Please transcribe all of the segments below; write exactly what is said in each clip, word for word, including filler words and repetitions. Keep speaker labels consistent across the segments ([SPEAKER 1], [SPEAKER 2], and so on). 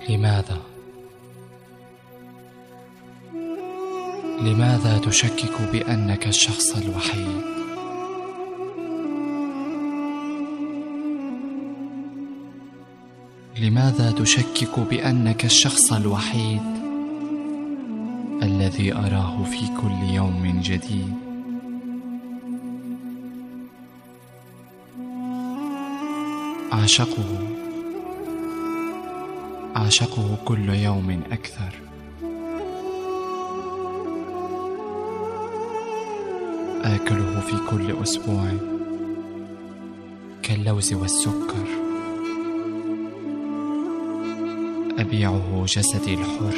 [SPEAKER 1] لماذا؟ لماذا تشكك بأنك الشخص الوحيد؟ لماذا تشكك بأنك الشخص الوحيد الذي أراه في كل يوم جديد؟ أعشقه أعشقه كل يوم أكثر. آكله في كل أسبوع كاللوز والسكر. أبيعه جسدي الحر.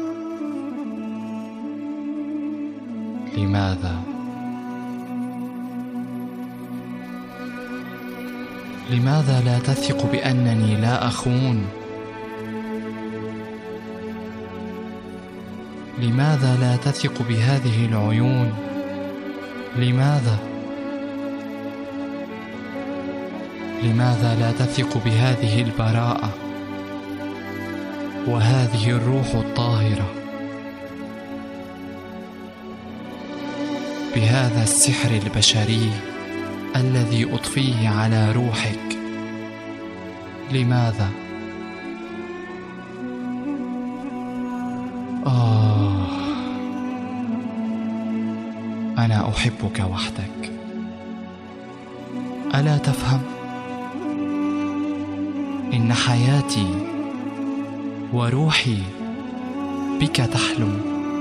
[SPEAKER 1] لماذا؟ لماذا لا تثق بأنني لا أخون؟ لماذا لا تثق بهذه العيون؟ لماذا؟ لماذا لا تثق بهذه البراءة وهذه الروح الطاهرة، بهذا السحر البشري الذي أضفيه على روحك؟ لماذا؟ آه، أنا أحبك وحدك. ألا تفهم؟ إن حياتي وروحي بك تحلم.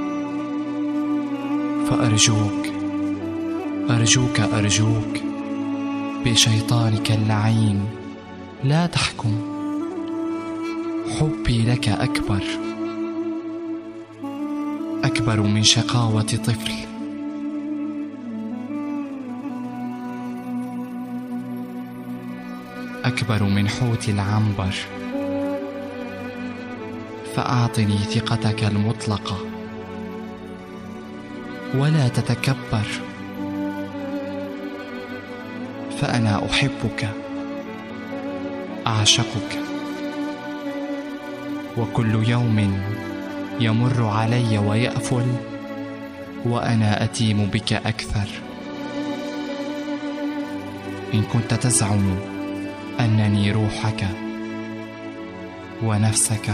[SPEAKER 1] فأرجوك أرجوك أرجوك بشيطانك اللعين لا تحكم. حبي لك أكبر أكبر من شقاوة طفل. أكبر من حوت العنبر. فأعطني ثقتك المطلقة ولا تتكبر. فأنا أحبك، أعشقك، وكل يوم يمر علي ويأفل وأنا أتيم بك أكثر. إن كنت تزعم أنني روحك ونفسك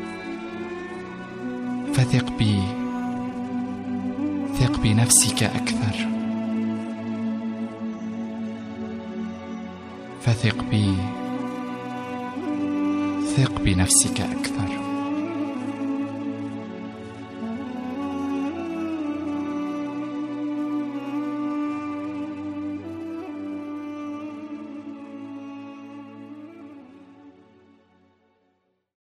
[SPEAKER 1] فثق بي، ثق بنفسك أكثر. فثق بي، ثق بنفسك أكثر.